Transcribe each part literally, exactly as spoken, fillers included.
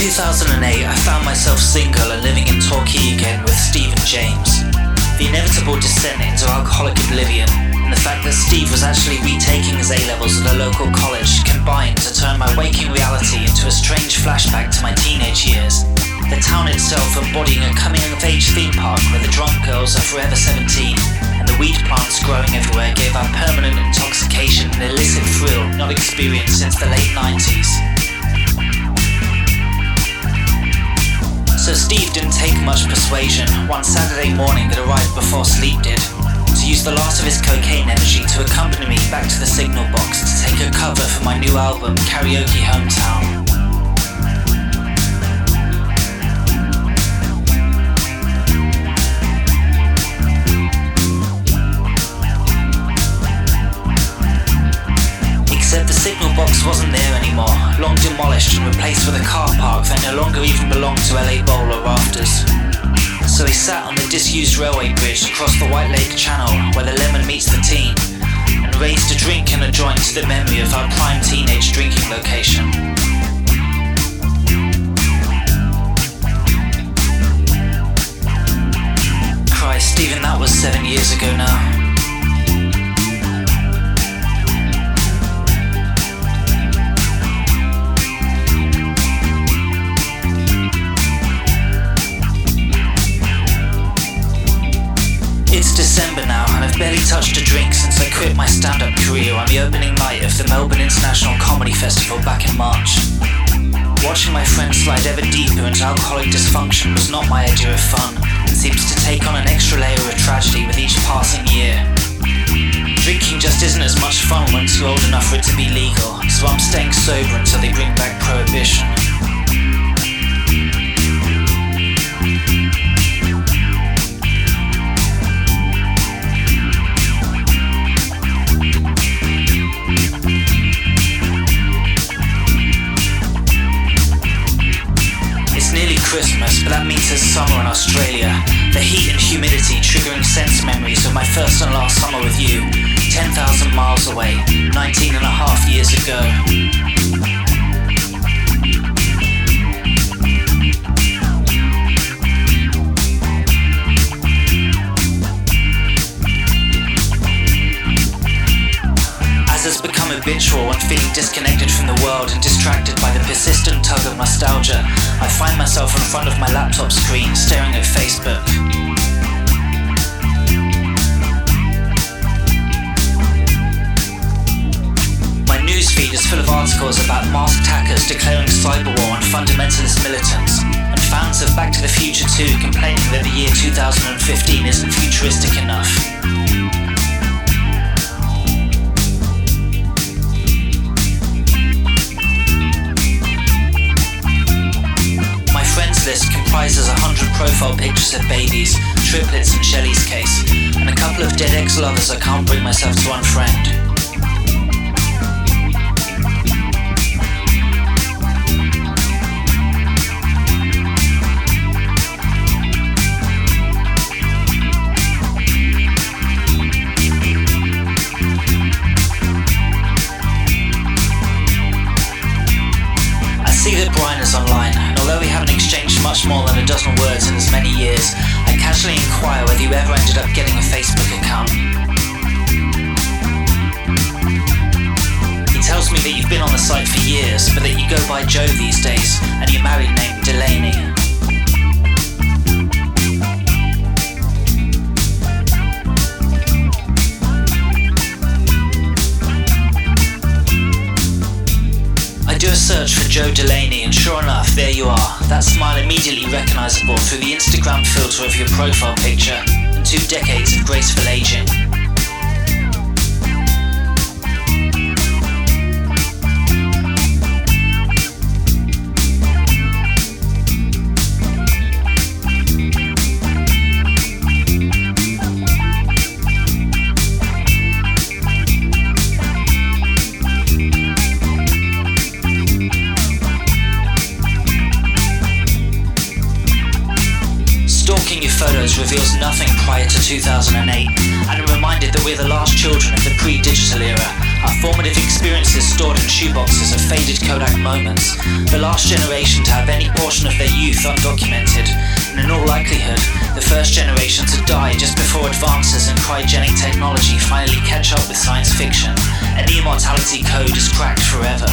two thousand eight, I found myself single and living in Torquay again with Steve and James. The inevitable descent into alcoholic oblivion, and the fact that Steve was actually retaking his A-levels at a local college combined to turn my waking reality into a strange flashback to my teenage years. The town itself embodying a coming-of-age theme park where the drunk girls are forever seventeen, and the weed plants growing everywhere gave out permanent intoxication and illicit thrill not experienced since the late nineties. So Steve didn't take much persuasion one Saturday morning that arrived before sleep did, to use the last of his cocaine energy to accompany me back to the Signal Box to take a cover for my new album, Karaoke Hometown. Except the Signal Box wasn't there anymore, long demolished and replaced with a car park that no longer even belonged to L A Bowl or Rafters. So he sat on the disused railway bridge across the White Lake Channel where the Lemon meets the Tean, and raised a drink and a joint to the memory of our prime teenage drinking location. Christ, even that was seven years ago now. It's December now, and I've barely touched a drink since I quit my stand-up career on the opening night of the Melbourne International Comedy Festival back in March. Watching my friends slide ever deeper into alcoholic dysfunction was not my idea of fun, and seems to take on an extra layer of tragedy with each passing year. Drinking just isn't as much fun once you're old enough for it to be legal, so I'm staying sober until they bring back prohibition. Christmas, but that means it's summer in Australia. The heat and humidity triggering sense memories of my first and last summer with you, ten thousand miles away, nineteen and a half years ago. As has become habitual when feeling disconnected from the world and distracted by the persistent tug of nostalgia, I find myself in front of my laptop screen staring at Facebook. My newsfeed is full of articles about masked hackers declaring cyber war on fundamentalist militants, and fans of Back to the Future two complaining that the year two thousand fifteen isn't futuristic enough. List comprises a hundred profile pictures of babies, triplets in Shelley's case, and a couple of dead ex-lovers I can't bring myself to unfriend. I see that Brian is online, and although we haven't exchanged much more than a dozen words in as many years, I casually inquire whether you ever ended up getting a Facebook account. He tells me that you've been on the site for years, but that you go by Joe these days, and you're married named Delaney. I do a search for Joe Delaney, and sure enough, there you are, that smile immediately recognisable through the Instagram filter of your profile picture, and two decades of graceful aging. Stalking your photos reveals nothing prior to two thousand eight, and I'm reminded that we're the last children of the pre-digital era, Our formative experiences stored in shoeboxes of faded Kodak moments, the last generation to have any portion of their youth undocumented, and in all likelihood, the first generation to die just before advances in cryogenic technology finally catch up with science fiction, and the immortality code is cracked forever.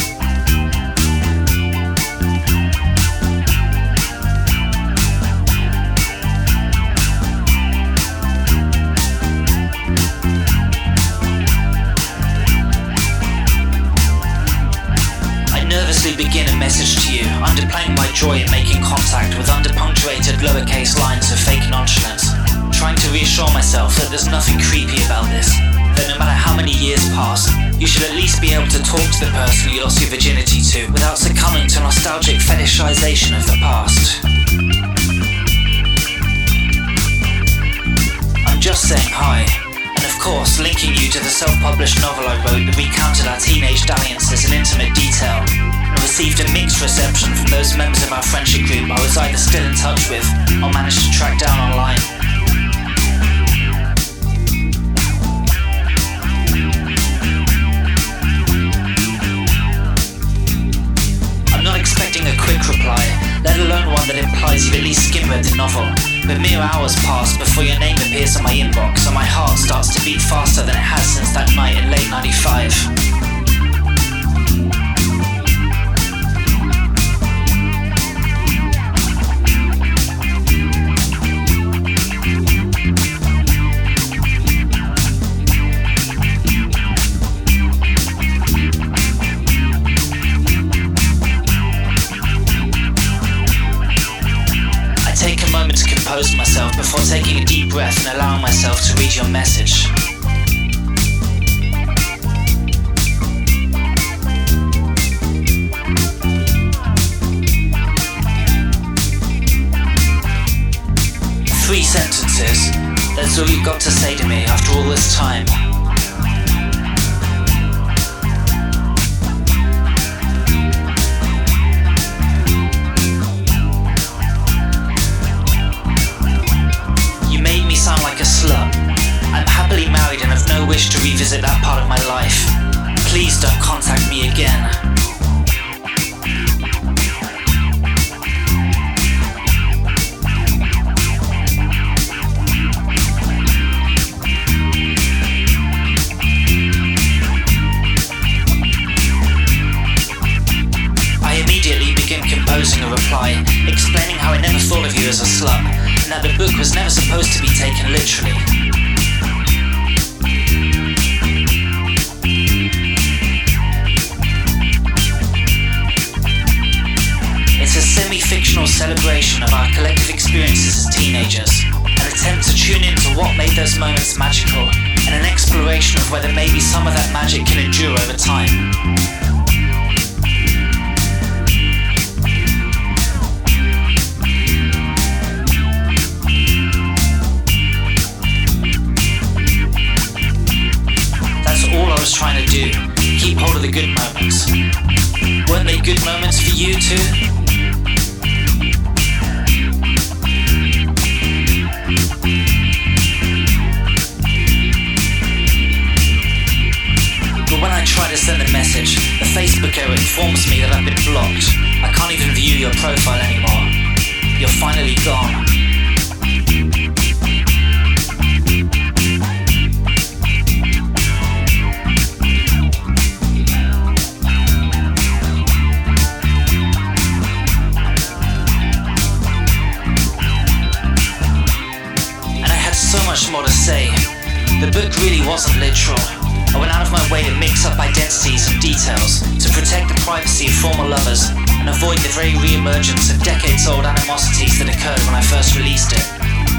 Begin a message to you, underplaying my joy in making contact with underpunctuated lowercase lines of fake nonchalance, trying to reassure myself that there's nothing creepy about this, that no matter how many years pass, you should at least be able to talk to the person you lost your virginity to without succumbing to nostalgic fetishization of the past. I'm just saying hi, and of course linking you to the self-published novel I wrote that recounted our teenage dalliances in intimate detail, and received a mixed reception from those members of our friendship group I was either still in touch with or managed to track down online. I'm not expecting a quick reply, let alone one that implies you've at least skim-read the novel, but mere hours pass before your name appears on my inbox and my heart starts to beat faster than it has since that night in late ninety-five. Compose myself before taking a deep breath and allowing myself to read your message. Three sentences, that's all you've got to say to me after all this time. Sound like a slut. I'm happily married and have no wish to revisit that part of my life. Please don't contact me again. I immediately begin composing a reply, explaining how I never thought of you as a slut, and that the book was never supposed to be taken literally. It's a semi-fictional celebration of our collective experiences as teenagers, an attempt to tune into what made those moments magical, and an exploration of whether maybe some of that magic can endure over time. All I was trying to do, keep hold of the good moments. Weren't they good moments for you too? But when I try to send a message, the Facebook error informs me that I've been blocked. I can't even view your profile anymore. You're finally gone. More to say. The book really wasn't literal. I went out of my way to mix up identities and details to protect the privacy of former lovers and avoid the very re-emergence of decades-old animosities that occurred when I first released it.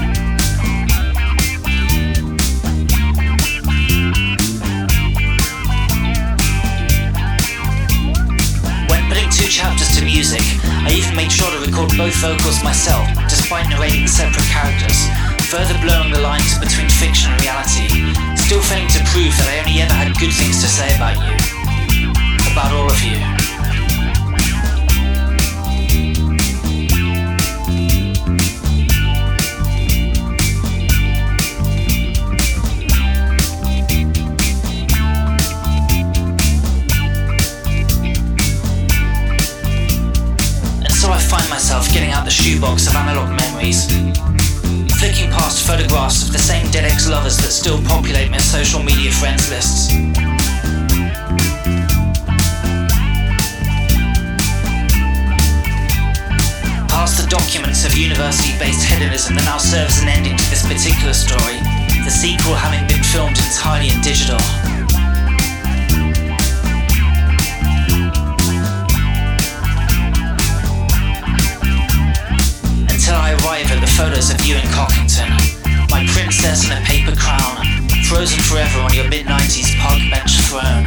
When putting two chapters to music, I even made sure to record both vocals myself, despite narrating separate characters, further blurring the lines between fiction and reality, still failing to prove that I only ever had good things to say about you. About all of you. getting out the shoebox of analog memories, flicking past photographs of the same dead ex-lovers that still populate my social media friends lists. Past the documents of university-based hedonism that now serve as an ending to this particular story, the sequel having been filmed entirely in digital. Until I arrive at the photos of you in Cockington, my princess in a paper crown, frozen forever on your mid nineties park bench throne.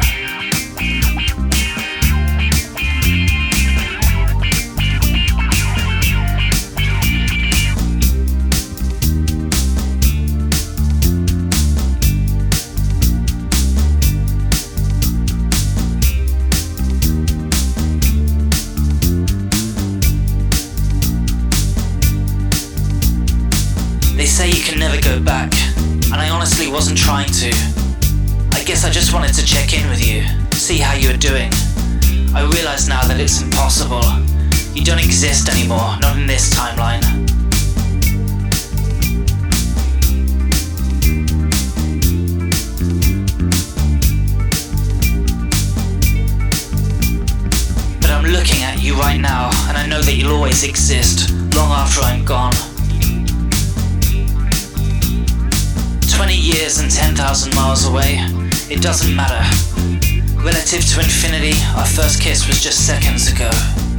They say you can never go back, and I honestly wasn't trying to. I guess I just wanted to check in with you, see how you were doing. I realize now that it's impossible. You don't exist anymore, not in this timeline. But I'm looking at you right now, and I know that you'll always exist, long after I'm gone. Twenty years and ten thousand miles away, it doesn't matter. Relative to infinity, our first kiss was just seconds ago.